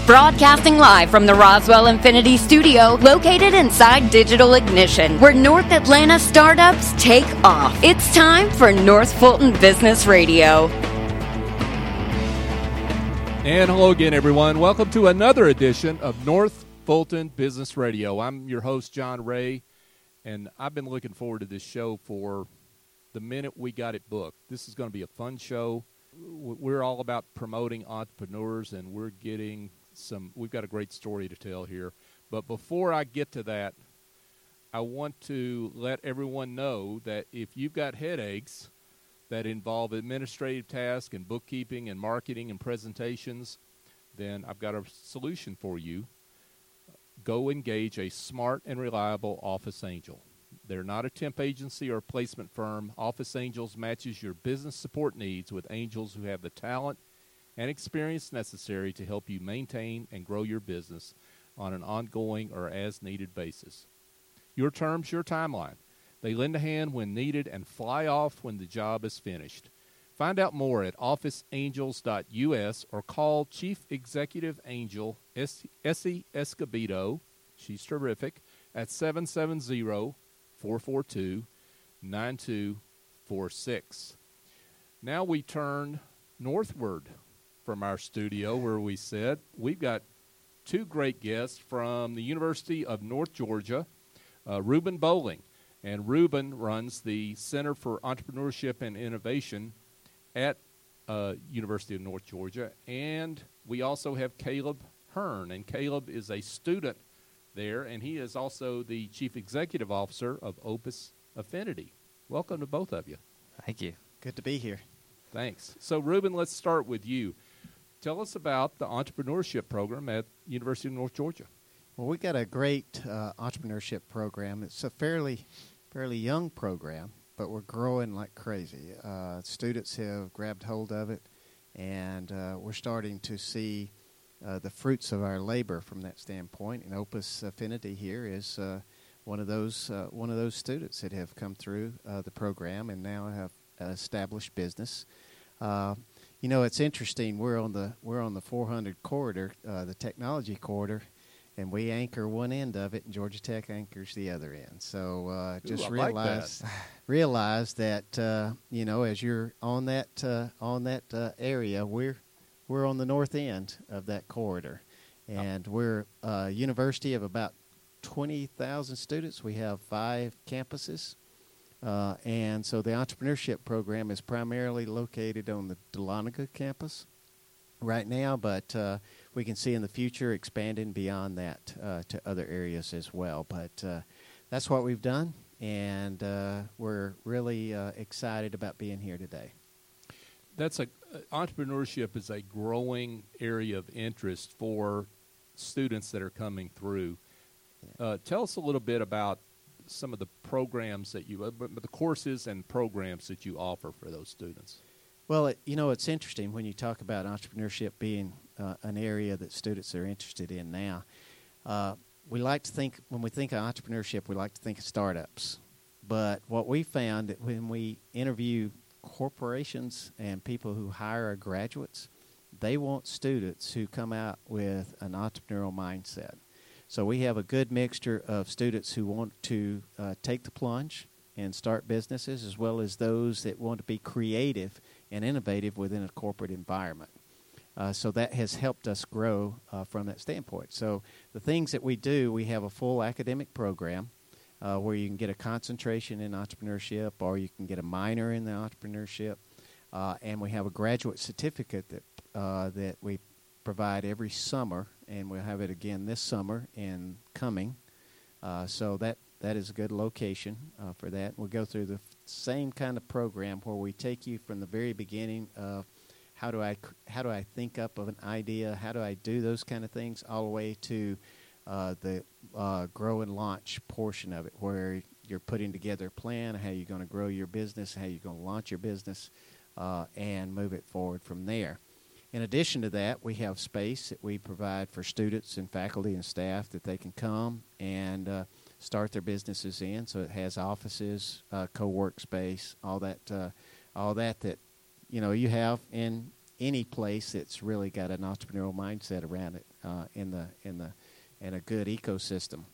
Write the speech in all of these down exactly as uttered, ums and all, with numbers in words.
Broadcasting live from the Roswell Infinity Studio, located inside Digital Ignition, where North Atlanta startups take off. It's time for North Fulton Business Radio. And hello again, everyone. Welcome to another edition of North Fulton Business Radio. I'm your host, John Ray, and I've been looking forward to this show for the minute we got it booked. This is going to be a fun show. We're all about promoting entrepreneurs, and we're getting some, we've got a great story to tell here. But before I get to that, I want to let everyone know that if you've got headaches that involve administrative tasks and bookkeeping and marketing and presentations, then I've got a solution for you. Go engage a smart and reliable Office Angel. They're not a temp agency or placement firm. Office Angels matches your business support needs with angels who have the talent and experience necessary to help you maintain and grow your business on an ongoing or as-needed basis. Your terms, your timeline. They lend a hand when needed and fly off when the job is finished. Find out more at office angels dot U S or call Chief Executive Angel Essie Escobedo, she's terrific, at seven seven zero, four four two, nine two four six. Now we turn northward from our studio where we sit. We've got two great guests from the University of North Georgia, uh, Reuben Bowling. And Reuben runs the Center for Entrepreneurship and Innovation at uh, University of North Georgia. And we also have Caleb Hearn. And Caleb is a student there, and he is also the Chief Executive Officer of Opus Affinity. Welcome to both of you. Thank you. Good to be here. Thanks. So, Reuben, let's start with you. Tell us about the entrepreneurship program at University of North Georgia. Well, we got a great uh, entrepreneurship program. It's a fairly, fairly young program, but we're growing like crazy. Uh, students have grabbed hold of it, and uh, we're starting to see uh, the fruits of our labor from that standpoint. And Opus Affinity here is uh, one of those uh, one of those students that have come through uh, the program and now have an established business. Uh, You know, it's interesting. We're on the we're on the four hundred corridor, uh, the technology corridor, and we anchor one end of it, and Georgia Tech anchors the other end. So uh, just Ooh, I realize like that. realize that uh, you know, as you're on that uh, on that uh, area, we're we're on the north end of that corridor, and we're a university of about twenty thousand students. We have five campuses. Uh, and so the entrepreneurship program is primarily located on the Dahlonega campus right now, but uh, we can see in the future expanding beyond that uh, to other areas as well. But uh, that's what we've done, and uh, we're really uh, excited about being here today. That's a uh, entrepreneurship is a growing area of interest for students that are coming through. Uh, tell us a little bit about some of the programs that you, uh, the courses and programs that you offer for those students. Well, it, you know, it's interesting when you talk about entrepreneurship being uh, an area that students are interested in now. Uh, we like to think, when we think of entrepreneurship, we like to think of startups. But what we found that when we interview corporations and people who hire our graduates, they want students who come out with an entrepreneurial mindset. So we have a good mixture of students who want to uh, take the plunge and start businesses, as well as those that want to be creative and innovative within a corporate environment. Uh, so that has helped us grow uh, from that standpoint. So the things that we do, we have a full academic program uh, where you can get a concentration in entrepreneurship, or you can get a minor in the entrepreneurship, uh, and we have a graduate certificate that uh, that we provide every summer, and we'll have it again this summer and coming. Uh, so that, that is a good location uh, for that. We'll go through the f- same kind of program where we take you from the very beginning of how do I how do I think up of an idea, how do I do those kind of things, all the way to uh, the uh, grow and launch portion of it, where you're putting together a plan, how you're going to grow your business, how you're going to launch your business, uh, and move it forward from there. In addition to that, we have space that we provide for students and faculty and staff that they can come and uh, start their businesses in. So it has offices, uh, co-work space, all that, uh, all that that you know you have in any place that's really got an entrepreneurial mindset around it uh, in the in the in a good ecosystem.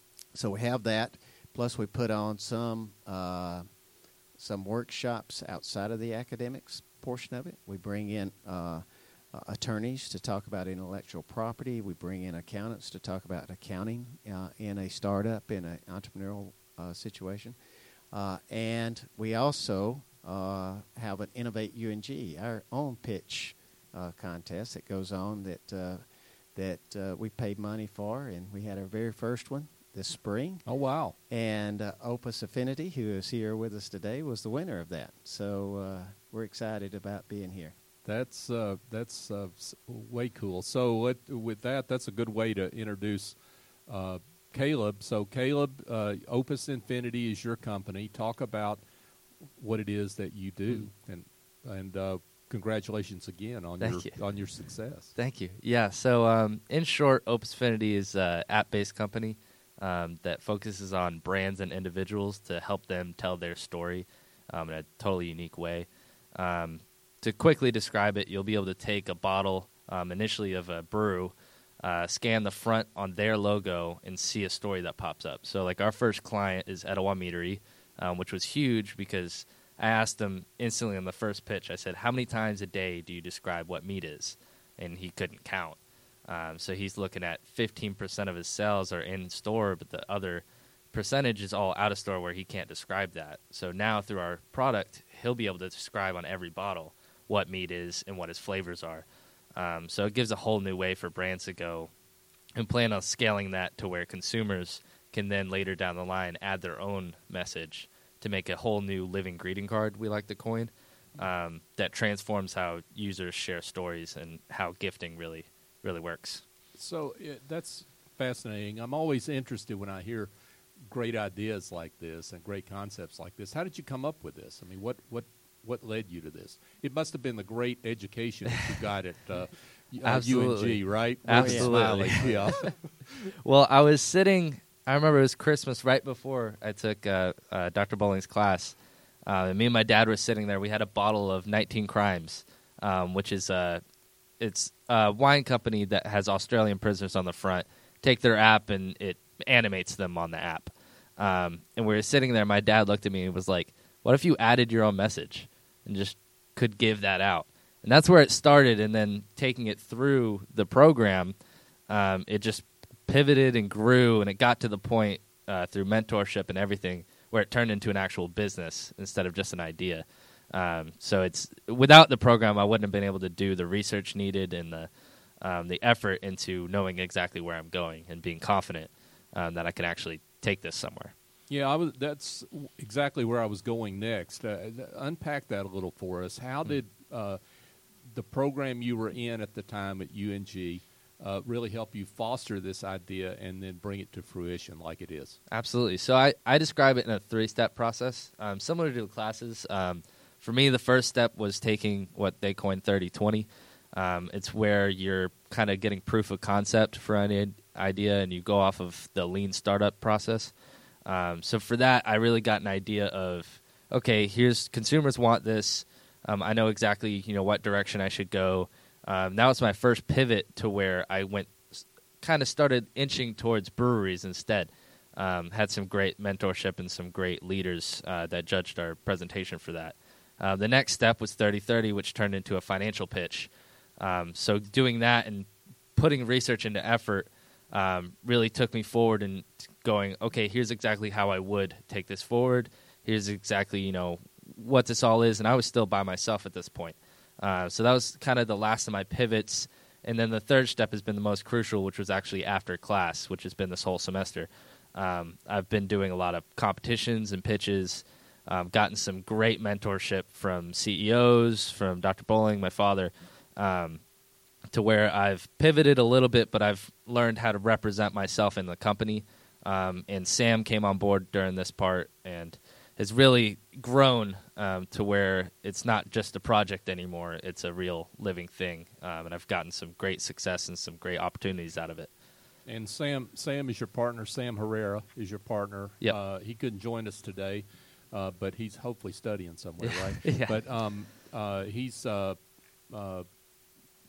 So we have that. Plus, we put on some uh, some workshops outside of the academics portion of it. We bring in uh, uh, attorneys to talk about intellectual property. We bring in accountants to talk about accounting uh, in a startup, in an entrepreneurial uh, situation. Uh, and we also uh, have an Innovate U N G, our own pitch uh, contest that goes on that uh, that uh, we paid money for, and we had our very first one this spring. Oh, wow. And uh, Opus Affinity, who is here with us today, was the winner of that. So uh, we're excited about being here. That's uh, that's uh, way cool. So what, with that, that's a good way to introduce uh, Caleb. So Caleb, uh, Opus Infinity is your company. Talk about what it is that you do, mm-hmm. and and uh, congratulations again on Thank your you. on your success. Thank you. Yeah. So um, in short, Opus Infinity is an app-based company um, that focuses on brands and individuals to help them tell their story um, in a totally unique way. Um, to quickly describe it, you'll be able to take a bottle um, initially of a brew, uh, scan the front on their logo, and see a story that pops up. So like our first client is Etowah Meadery, um, which was huge because I asked him instantly on the first pitch, I said, how many times a day do you describe what meat is? And he couldn't count. Um, so he's looking at fifteen percent of his sales are in store, but the other percentage is all out of store where he can't describe that. So now through our product, he'll be able to describe on every bottle what meat is and what its flavors are. Um, so it gives a whole new way for brands to go and plan on scaling that to where consumers can then later down the line add their own message to make a whole new living greeting card, we like to coin, um, that transforms how users share stories and how gifting really, really works. So uh, that's fascinating. I'm always interested when I hear great ideas like this and great concepts like this. How did you come up with this? I mean, what what, what led you to this? It must have been the great education that you got at uh, uh, U N G, right? Absolutely. Yeah. Well, I was sitting... I remember it was Christmas right before I took uh, uh, Doctor Bowling's class. Uh, and me and my dad were sitting there. We had a bottle of nineteen Crimes, um, which is a, it's a wine company that has Australian prisoners on the front. Take their app, and it animates them on the app. Um, and we were sitting there. My dad looked at me and was like, what if you added your own message and just could give that out? And that's where it started. And then taking it through the program, um, it just pivoted and grew, and it got to the point uh, through mentorship and everything where it turned into an actual business instead of just an idea. Um, so it's without the program, I wouldn't have been able to do the research needed and the um, the effort into knowing exactly where I'm going and being confident um, that I can actually take this somewhere. Yeah, I was. That's exactly where I was going next. Uh, unpack that a little for us. How did uh, the program you were in at the time at U N G Uh, really help you foster this idea and then bring it to fruition like it is? Absolutely. So I, I describe it in a three-step process, um, similar to the classes. Um, for me, the first step was taking what they coined thirty twenty. Um, it's where you're kind of getting proof of concept for an idea, and you go off of the lean startup process. Um, so for that, I really got an idea of, okay, here's consumers want this. Um, I know exactly you know what direction I should go. Um, that was my first pivot to where I went, kind of started inching towards breweries instead. Um, had some great mentorship and some great leaders uh, that judged our presentation for that. Uh, the next step was thirty thirty, which turned into a financial pitch. Um, so doing that and putting research into effort um, really took me forward and going, okay, here's exactly how I would take this forward. Here's exactly, you know, what this all is. And I was still by myself at this point. Uh, so that was kind of the last of my pivots. And then the third step has been the most crucial, which was actually after class, which has been this whole semester. Um, I've been doing a lot of competitions and pitches, um, gotten some great mentorship from C E Os, from Doctor Bowling, my father, um, to where I've pivoted a little bit, but I've learned how to represent myself in the company. Um, and Sam came on board during this part and has really grown um, to where it's not just a project anymore. It's a real living thing, um, and I've gotten some great success and some great opportunities out of it. And Sam Sam is your partner. Sam Herrera is your partner. Yep. Uh, he couldn't join us today, uh, but he's hopefully studying somewhere, right? Yeah. But um, uh, he's uh, uh,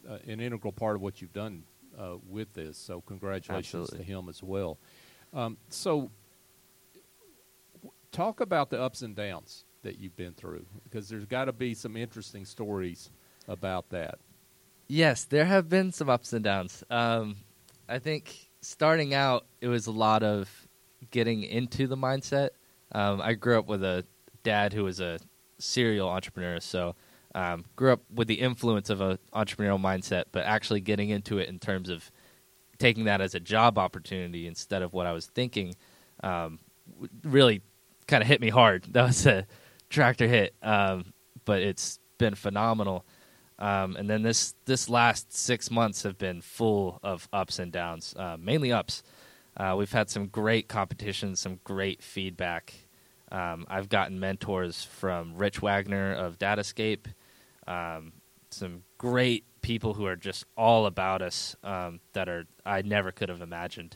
uh, an integral part of what you've done uh, with this. So congratulations Absolutely. to him as well. Um, so talk about the ups and downs that you've been through, because there's got to be some interesting stories about that. Yes, there have been some ups and downs. Um, I think starting out, it was a lot of getting into the mindset. Um, I grew up with a dad who was a serial entrepreneur, so um, grew up with the influence of an entrepreneurial mindset, but actually getting into it in terms of taking that as a job opportunity instead of what I was thinking um, really kind of hit me hard. That was a tractor hit, um, but it's been phenomenal. Um, and then this this last six months have been full of ups and downs, uh, mainly ups. Uh, we've had some great competitions, some great feedback. Um, I've gotten mentors from Rich Wagner of Datascape, um, some great people who are just all about us um, that are I never could have imagined.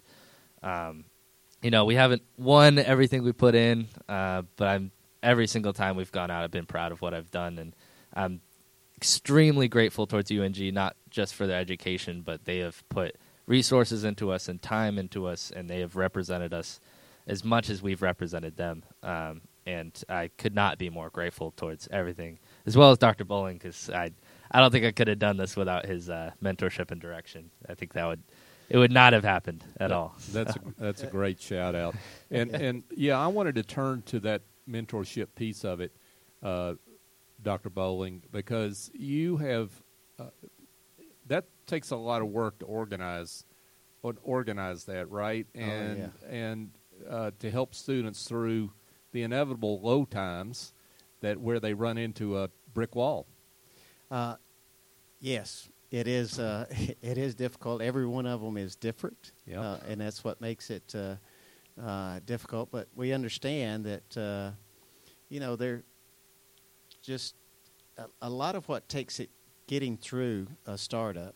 Um, you know, we haven't won everything we put in, uh, but I'm every single time we've gone out, I've been proud of what I've done, and I'm extremely grateful towards U N G, not just for their education, but they have put resources into us and time into us, and they have represented us as much as we've represented them. Um, and I could not be more grateful towards everything, as well as Doctor Bowling, because I I don't think I could have done this without his uh, mentorship and direction. I think that would it would not have happened at that, all. That's a, that's a great shout out. And and yeah, I wanted to turn to that mentorship piece of it, uh, Doctor Bowling, because you have uh, that takes a lot of work to organize organize that, right? And oh, yeah. and uh, to help students through the inevitable low times that where they run into a brick wall. Uh, yes, it is. Uh, it is difficult. Every one of them is different, Yep. uh, and that's what makes it uh, uh, difficult. But we understand that uh, you know they're just a, a lot of what takes it getting through a startup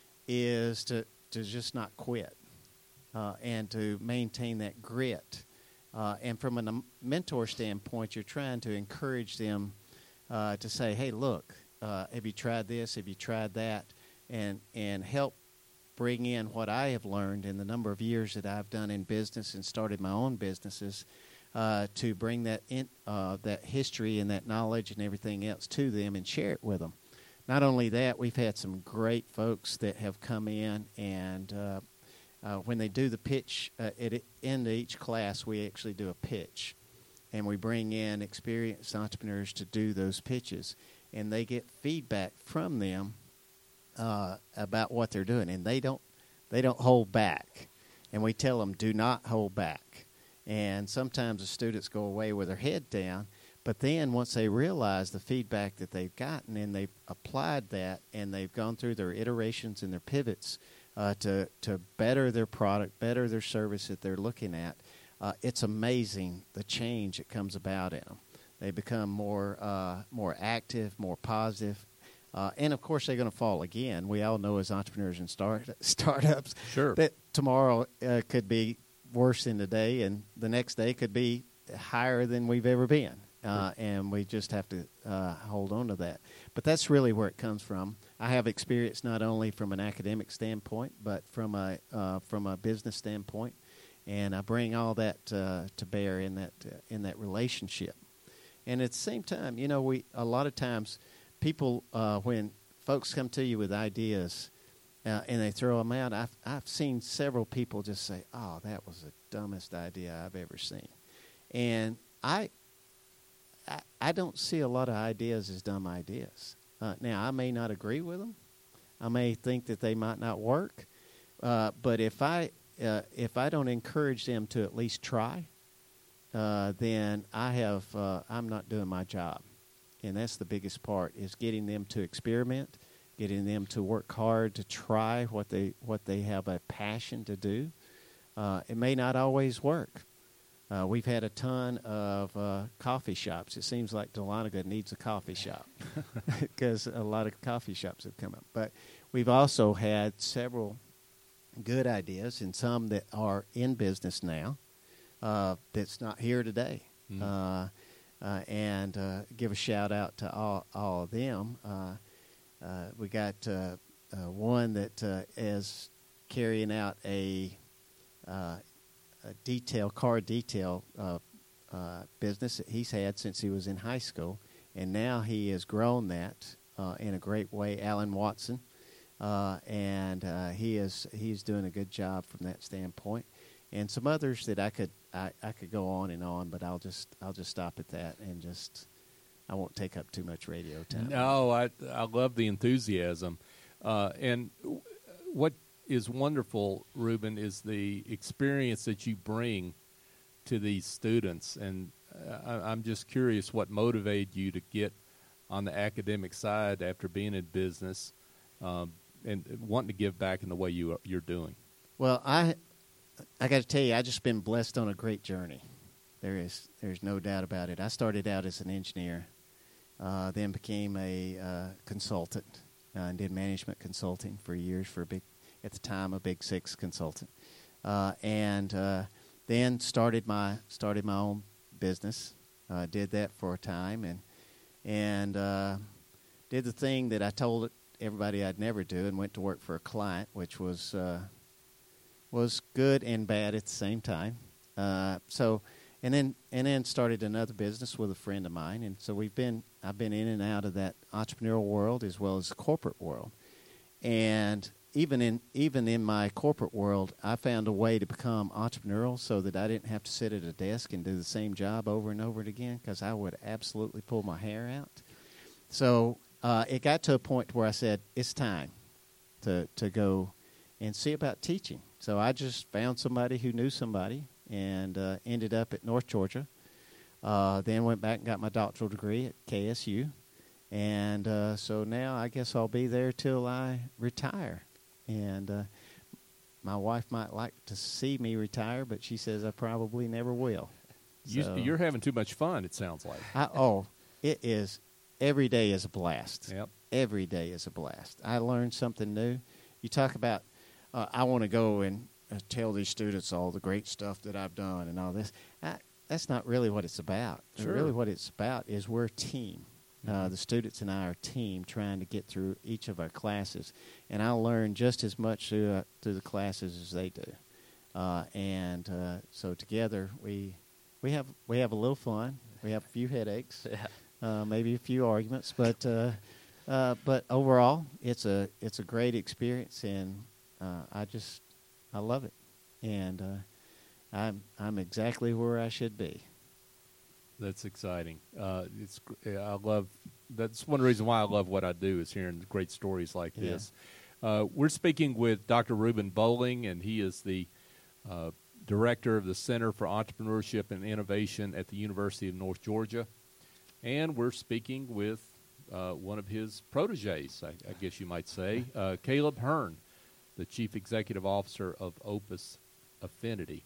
is to to just not quit uh, and to maintain that grit. Uh, and from a mentor standpoint, you're trying to encourage them uh, to say, "Hey, look, uh, have you tried this? Have you tried that?" And and help bring in what I have learned in the number of years that I've done in business and started my own businesses, uh, to bring that in, uh, that history and that knowledge and everything else to them and share it with them. Not only that, we've had some great folks that have come in and. Uh, Uh, when they do the pitch, uh, at the end of each class, we actually do a pitch. And we bring in experienced entrepreneurs to do those pitches. And they get feedback from them uh, about what they're doing. And they don't they don't hold back. And we tell them, do not hold back. And sometimes the students go away with their head down. But then once they realize the feedback that they've gotten and they've applied that and they've gone through their iterations and their pivots, Uh, to to better their product, better their service that they're looking at, uh, it's amazing the change that comes about in them. They become more uh, more active, more positive, uh, and of course they're going to fall again. We all know as entrepreneurs and start startups Sure. that tomorrow uh, could be worse than today, and the next day could be higher than we've ever been, uh, and we just have to uh, hold on to that. But that's really where it comes from. I have experience not only from an academic standpoint, but from a uh, from a business standpoint, and I bring all that uh, to bear in that uh, in that relationship. And at the same time, you know, we a lot of times people uh, when folks come to you with ideas uh, and they throw them out, I've I've seen several people just say, "Oh, that was the dumbest idea I've ever seen," and I I, I don't see a lot of ideas as dumb ideas. Uh, now, I may not agree with them. I may think that they might not work. Uh, but if I uh, if I don't encourage them to at least try, uh, then I have uh, I'm not doing my job. And that's the biggest part, is getting them to experiment, getting them to work hard to try what they what they have a passion to do. Uh, it may not always work. Uh, we've had a ton of uh, coffee shops. It seems like Dahlonega needs a coffee shop because a lot of coffee shops have come up. But we've also had several good ideas and some that are in business now uh, that's not here today. Mm. Uh, uh, and uh, give a shout out to all, all of them. Uh, uh, we got uh, uh, one that uh, is carrying out a, uh, a detail car detail uh, uh, business that he's had since he was in high school, and now he has grown that uh, in a great way. Alan Watson, uh, and uh, he is he's doing a good job from that standpoint. And some others that I could I, I could go on and on, but I'll just I'll just stop at that and just I won't take up too much radio time. No, I I love the enthusiasm, uh, and what is wonderful, Ruben, is the experience that you bring to these students. And uh, I, I'm just curious what motivated you to get on the academic side after being in business, um, and wanting to give back in the way you are, you're doing. Well, I. I got to tell you, I just been blessed on a great journey. There is, there's no doubt about it. I started out as an engineer, uh, then became a uh, consultant, uh, and did management consulting for years for a big, at the time, a Big Six consultant, uh, and uh, then started my started my own business. Uh, did that for a time, and and uh, did the thing that I told everybody I'd never do, and went to work for a client, which was. Uh, was good and bad at the same time. Uh, so, and then and then started another business with a friend of mine, and so we've been I've been in and out of that entrepreneurial world as well as the corporate world, and even in even in my corporate world, I found a way to become entrepreneurial so that I didn't have to sit at a desk and do the same job over and over again, because I would absolutely pull my hair out. So uh, it got to a point where I said it's time to to go and see about teaching. So I just found somebody who knew somebody and uh, ended up at North Georgia. Uh, then went back and got my doctoral degree at K S U. And uh, so now I guess I'll be there till I retire. And uh, my wife might like to see me retire, but she says I probably never will. You, So you're having too much fun, it sounds like. I, oh, it is. Every day is a blast. Yep. Every day is a blast. I learn something new. You talk about, uh, I want to go and uh, tell these students all the great stuff that I've done and all this. I, that's not really what it's about. Sure. Really what it's about is we're a team. Uh, Mm-hmm. the students and I are a team trying to get through each of our classes. And I learn just as much through, uh, through the classes as they do. Uh, and uh, so together we we have we have a little fun. We have a few headaches, Yeah. uh, maybe a few arguments, but uh, uh, but overall it's a it's a great experience, and uh, I just I love it, and uh, I'm I'm exactly where I should be. That's exciting. Uh, it's gr- I love. That's one reason why I love what I do, is hearing great stories like Yeah. this. Uh, we're speaking with Doctor Ruben Bowling, and he is the uh, director of the Center for Entrepreneurship and Innovation at the University of North Georgia. And we're speaking with uh, one of his proteges, I, I guess you might say, uh, Caleb Hearn, the Chief Executive Officer of Opus Affinity.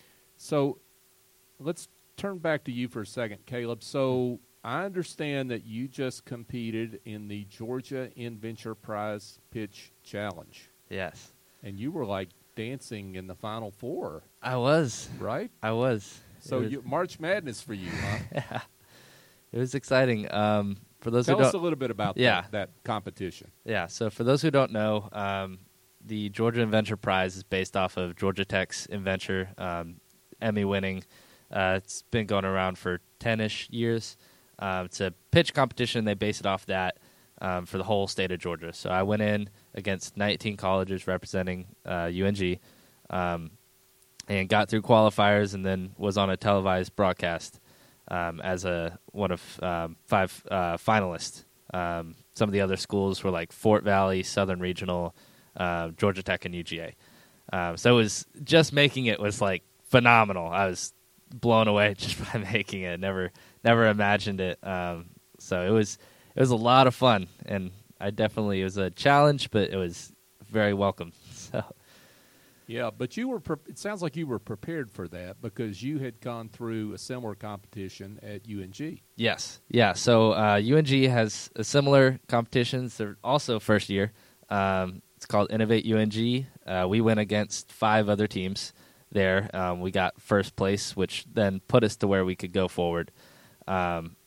So let's turn back to you for a second, Caleb. So I understand that you just competed in the Georgia InVenture Prize Pitch Challenge, Yes. and you were like dancing in the Final Four, I was. right? I was. So it was, you, March Madness for you, huh? it was exciting. Um, for those Tell who us don't, a little bit about Yeah. that, that competition. yeah. So for those who don't know, um, the Georgia InVenture Prize is based off of Georgia Tech's InVenture, um, Emmy-winning. Uh, it's been going around for ten-ish years. Uh, it's a pitch competition. They base it off that um, for the whole state of Georgia. So I went in against nineteen colleges representing uh, U N G, um, and got through qualifiers, and then was on a televised broadcast um, as a one of um, five uh, finalists. Um, some of the other schools were like Fort Valley, Southern Regional, uh, Georgia Tech, and U G A. Um, so it was just making it was like phenomenal. I was blown away just by making it. Never, never imagined it. Um, so it was, it was a lot of fun, and I definitely it was a challenge, but it was very welcome. So Yeah, but you were. Pre- it sounds like you were prepared for that because you had gone through a similar competition at U N G. yes, yeah. So uh, U N G has a similar competitions. They're also first year. Um, it's called Innovate U N G. Uh, we went against five other teams there. Um, we got first place, which then put us to where we could go forward. Um,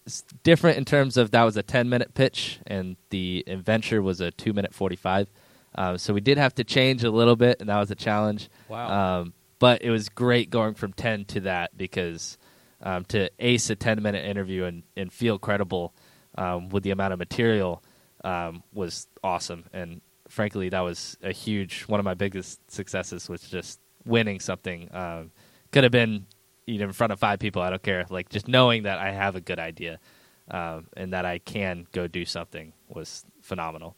it's different in terms of that was a ten-minute pitch, and the adventure was a two-minute forty-five. Um, so we did have to change a little bit, and that was a challenge. Wow. Um, but it was great going from ten to that because um, to ace a ten-minute interview and, and feel credible um, with the amount of material um, was awesome. And frankly, that was a huge, one of my biggest successes was just winning something. Um, could have been you know, in front of five people, I don't care. Like, just knowing that I have a good idea um, and that I can go do something was phenomenal.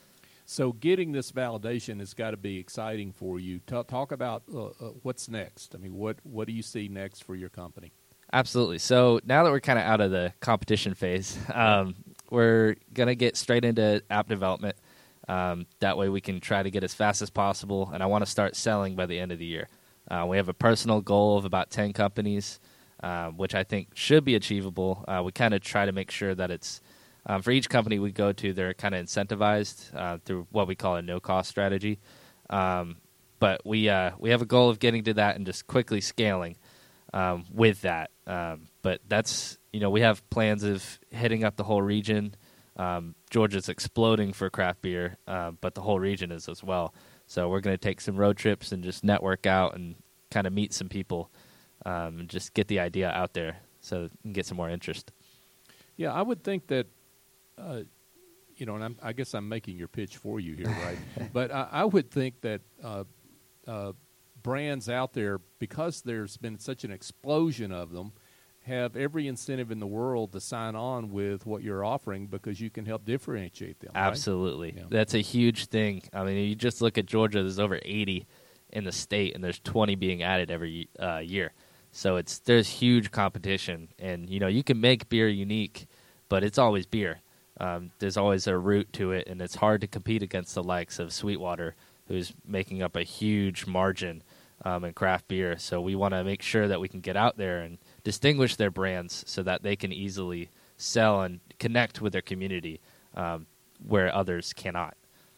So getting this validation has got to be exciting for you. T- talk about uh, uh, what's next. I mean, what, what do you see next for your company? Absolutely. So now that we're kind of out of the competition phase, um, we're going to get straight into app development. Um, that way we can try to get as fast as possible, and I want to start selling by the end of the year. Uh, we have a personal goal of about ten companies, uh, which I think should be achievable. Uh, we kind of try to make sure that it's, um, for each company we go to, they're kind of incentivized uh, through what we call a no-cost strategy. Um, but we uh, we have a goal of getting to that and just quickly scaling um, with that. Um, but that's, you know, we have plans of hitting up the whole region. Um, Georgia's exploding for craft beer, uh, but the whole region is as well. So we're going to take some road trips and just network out and kind of meet some people um, and just get the idea out there so we can get some more interest. Yeah, I would think that, uh, you know, and I'm, I guess I'm making your pitch for you here, right? But I, I would think that uh, uh, brands out there, because there's been such an explosion of them, have every incentive in the world to sign on with what you're offering because you can help differentiate them. Right? Absolutely. Yeah. That's a huge thing. I mean, you just look at Georgia, there's over eighty in the state, and there's twenty being added every uh, year. So it's there's huge competition. And, you know, you can make beer unique, but it's always beer. Um, there's always a root to it, and it's hard to compete against the likes of Sweetwater, who's making up a huge margin um, in craft beer. So we want to make sure that we can get out there and distinguish their brands so that they can easily sell and connect with their community um, where others cannot.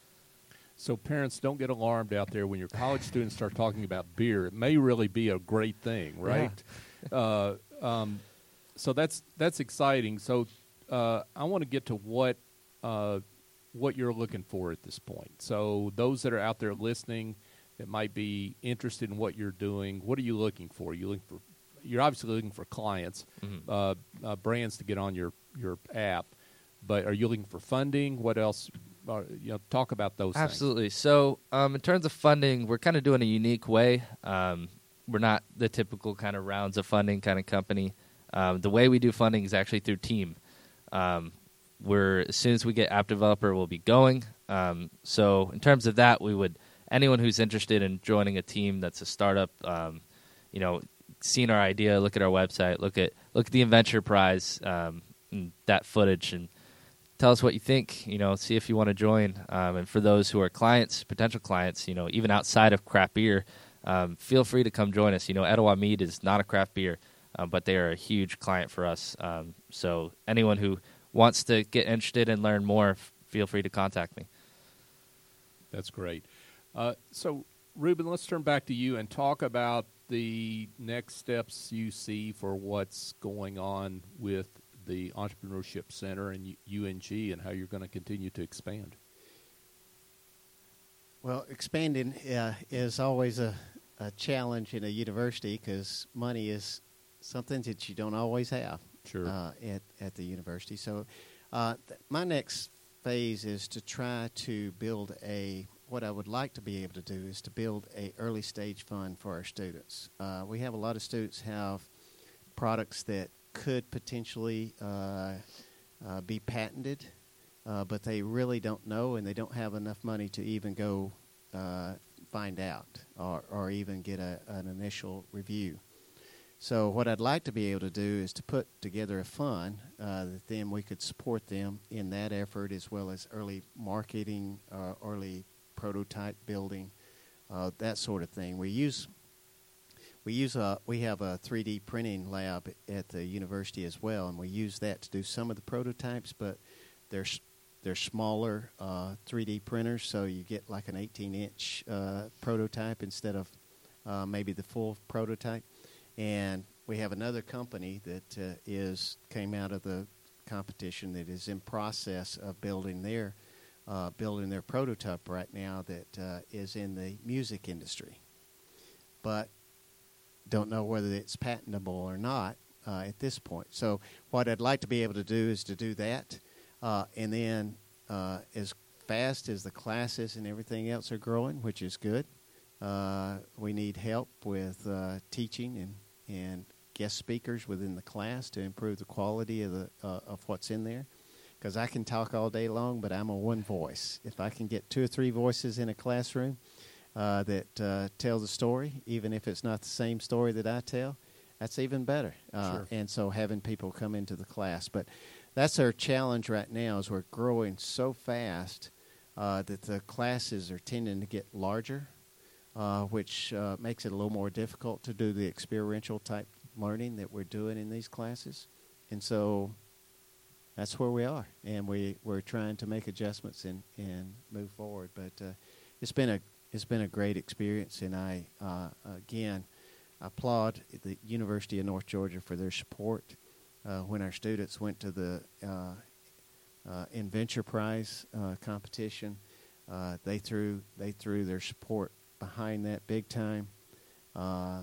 So parents, don't get alarmed out there when your college students start talking about beer. It may really be a great thing, right? Yeah. Uh, um, so that's that's exciting. So uh, I want to get to what uh, what you're looking for at this point. So those that are out there listening that might be interested in what you're doing, what are you looking for? You looking for You're obviously looking for clients, mm-hmm. uh, uh, brands to get on your, your app, but are you looking for funding? What else? Uh, you know, talk about those Absolutely. things. So um, in terms of funding, we're kind of doing a unique way. Um, we're not the typical kind of rounds of funding kind of company. Um, the way we do funding is actually through team. Um, we're as soon as we get app developer, we'll be going. Um, so in terms of that, we would anyone who's interested in joining a team that's a startup, um, you know. Seen our idea, look at our website, look at look at the Adventure Prize, um, and that footage, and tell us what you think. You know, see if you want to join. Um, and for those who are clients, potential clients, you know, even outside of craft beer, um, feel free to come join us. You know, Etowah Mead is not a craft beer, um, but they are a huge client for us. Um, so anyone who wants to get interested and learn more, f- feel free to contact me. That's great. Uh, so, Ruben, let's turn back to you and talk about the next steps you see for what's going on with the Entrepreneurship Center and U N G and how you're going to continue to expand. Well, expanding uh, is always a, a challenge in a university because money is something that you don't always have sure. uh, at, at the university. So uh, th- my next phase is to try to build a what I would like to be able to do is to build a early stage fund for our students. Uh, we have a lot of students have products that could potentially uh, uh, be patented, uh, but they really don't know and they don't have enough money to even go uh, find out or, or even get a, an initial review. So what I'd like to be able to do is to put together a fund uh, that then we could support them in that effort as well as early marketing, uh, early prototype building, uh, that sort of thing. We use we use a we have a three D printing lab at the university as well, and we use that to do some of the prototypes. But they're they're smaller uh, three D printers, so you get like an eighteen inch uh, prototype instead of uh, maybe the full prototype. And we have another company that uh, is came out of the competition that is in process of building their uh, building their prototype right now that uh, is in the music industry, but don't know whether it's patentable or not uh, at this point. So what I'd like to be able to do is to do that, uh, and then uh, as fast as the classes and everything else are growing, which is good, uh, we need help with uh, teaching and, and guest speakers within the class to improve the quality of the uh, of what's in there. Because I can talk all day long, but I'm a one voice. If I can get two or three voices in a classroom uh, that uh, tell the story, even if it's not the same story that I tell, that's even better. Uh, Sure. And so having people come into the class. But that's our challenge right now is we're growing so fast uh, that the classes are tending to get larger, uh, which uh, makes it a little more difficult to do the experiential type learning that we're doing in these classes. And so that's where we are, and we, we're trying to make adjustments and, and move forward. But uh, it's been a it's been a great experience, and I uh, again applaud the University of North Georgia for their support. Uh, when our students went to the uh, uh, Inventure Prize uh, competition, uh, they threw they threw their support behind that big time. Uh,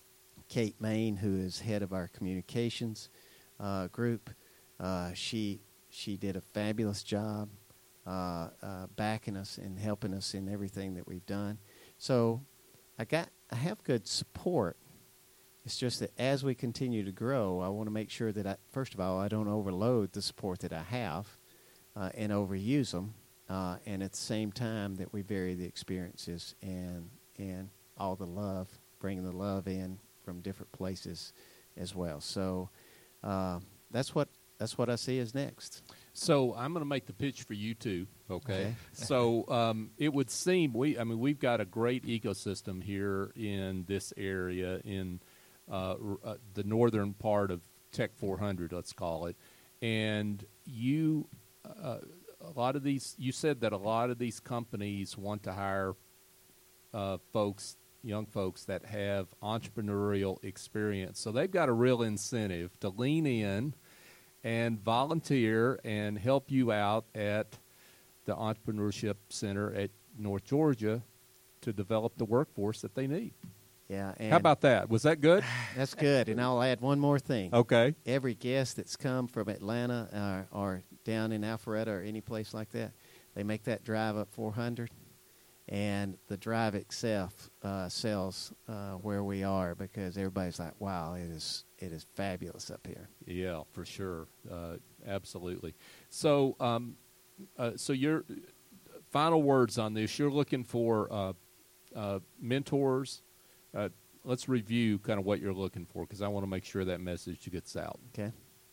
Kate Main, who is head of our communications uh, group. Uh, she she did a fabulous job uh, uh, backing us and helping us in everything that we've done. So I got I have good support. It's just that as we continue to grow, I want to make sure that I, first of all, I don't overload the support that I have uh, and overuse them, uh, and at the same time that we vary the experiences and and all the love, bringing the love in from different places as well. So uh, that's what. That's what I see as next. So I'm going to make the pitch for you too. Okay. Okay. So um, it would seem we. I mean, we've got a great ecosystem here in this area in uh, uh, the northern part of Tech four hundred, let's call it. And you, uh, a lot of these. You said that a lot of these companies want to hire uh, folks, young folks that have entrepreneurial experience. So they've got a real incentive to lean in and volunteer and help you out at the Entrepreneurship Center at North Georgia to develop the workforce that they need. Yeah. And How about that? Was that good? that's good. And I'll add one more thing. Okay. Every guest that's come from Atlanta uh, or down in Alpharetta or any place like that, they make that drive up four hundred, and the drive itself uh, sells uh, where we are because everybody's like, wow, it is it is fabulous up here. Yeah, for sure. Uh, absolutely. So, um, uh, so your final words on this, you're looking for uh, uh, mentors. Uh, let's review kind of what you're looking for because I want to make sure that message gets out. Okay.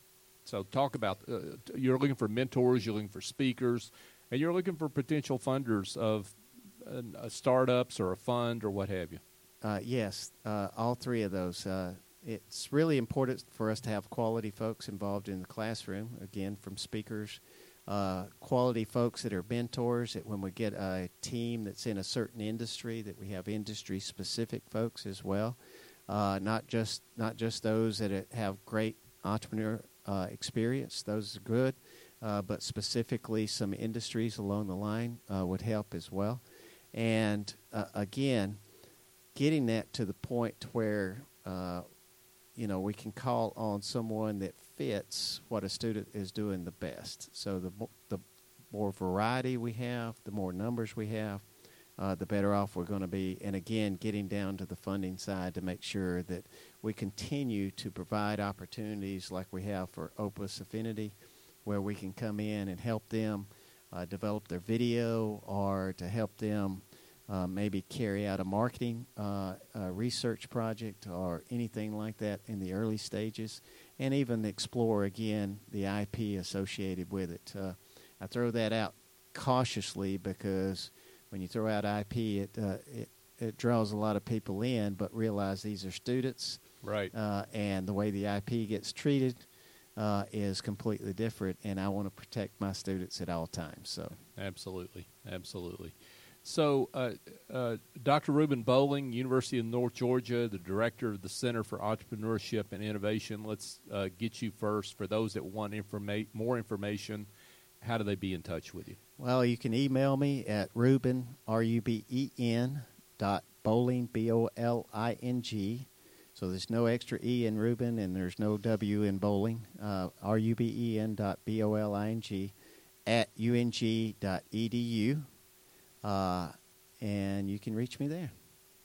So talk about, uh, you're looking for mentors, you're looking for speakers, and you're looking for potential funders of uh, uh, startups or a fund or what have you. Uh, yes, uh, all three of those. Uh, it's really important for us to have quality folks involved in the classroom, again, from speakers, uh, quality folks that are mentors, that when we get a team that's in a certain industry, that we have industry-specific folks as well, uh, not just not just those that have great entrepreneur uh, experience. Those are good, uh, but specifically some industries along the line uh, would help as well. And, uh, again, getting that to the point where, uh, you know, we can call on someone that fits what a student is doing the best. So the mo- the more variety we have, the more numbers we have, uh, the better off we're going to be. And, again, getting down to the funding side to make sure that we continue to provide opportunities like we have for Opus Affinity, where we can come in and help them uh, develop their video or to help them Uh, maybe carry out a marketing uh, uh, research project or anything like that in the early stages, and even explore, again, the I P associated with it. Uh, I throw that out cautiously because when you throw out I P, it, uh, it, it draws a lot of people in, but realize these are students. Right. Uh, and the way the I P gets treated uh, is completely different, and I want to protect my students at all times. So, Absolutely. Absolutely. So, uh, uh, Doctor Reuben Bowling, University of North Georgia, the director of the Center for Entrepreneurship and Innovation. Let's uh, get you first. For those that want informa- more information, how do they be in touch with you? Well, you can email me at Reuben, R U B E N, dot Bowling, B O L I N G. So there's no extra E in Reuben, and there's no W in bowling. Uh, R U B E N dot B O L I N G at U N G dot E D U. Uh, and you can reach me there.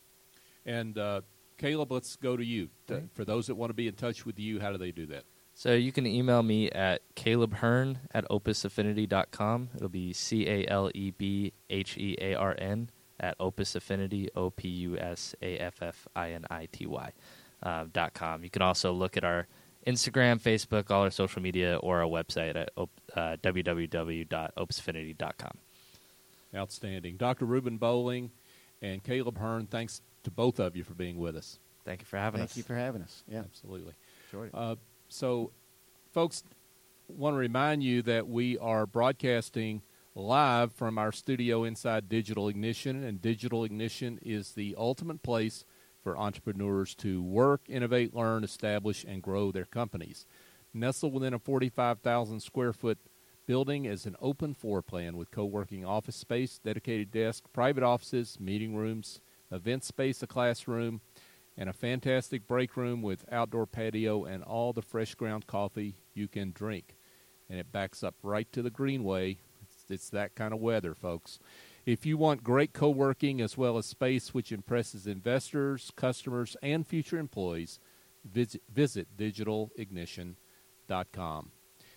And uh, Caleb, let's go to you. Right. For those that want to be in touch with you, how do they do that? So you can email me at caleb hearn at opus affinity dot com. It'll be C A L E B H E A R N at Opus Affinity, O P U S A F F I N I T Y, uh, dot com. You can also look at our Instagram, Facebook, all our social media, or our website at op- uh, w w w dot opus affinity dot com. Outstanding. Doctor Reuben Bowling and Caleb Hearn, thanks to both of you for being with us. Thank you for having Thank us. you for having us. Yeah. Absolutely. Sure. Uh, so, folks, want to remind you that we are broadcasting live from our studio inside Digital Ignition, and Digital Ignition is the ultimate place for entrepreneurs to work, innovate, learn, establish, and grow their companies. Nestled within a forty-five thousand square foot building is an open floor plan with co-working office space, dedicated desk, private offices, meeting rooms, event space, a classroom, and a fantastic break room with outdoor patio and all the fresh ground coffee you can drink. And it backs up right to the Greenway. It's, it's that kind of weather, folks. If you want great co-working as well as space which impresses investors, customers, and future employees, visit, visit digital ignition dot com.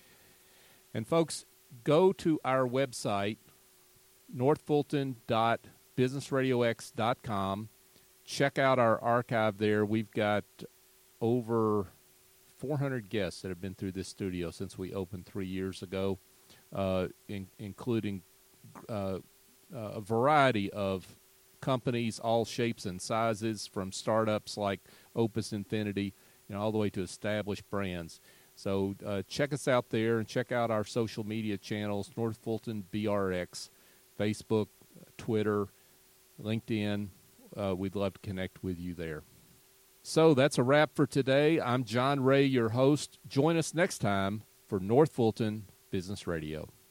And, folks, go to our website, north fulton dot business radio x dot com. Check out our archive there. We've got over four hundred guests that have been through this studio since we opened three years ago, uh, in, including uh, uh, a variety of companies, all shapes and sizes, from startups like Opus Infinity, you know, all the way to established brands. So uh, check us out there, and check out our social media channels, North Fulton B R X, Facebook, Twitter, LinkedIn. Uh, we'd love to connect with you there. So that's a wrap for today. I'm John Ray, your host. Join us next time for North Fulton Business Radio.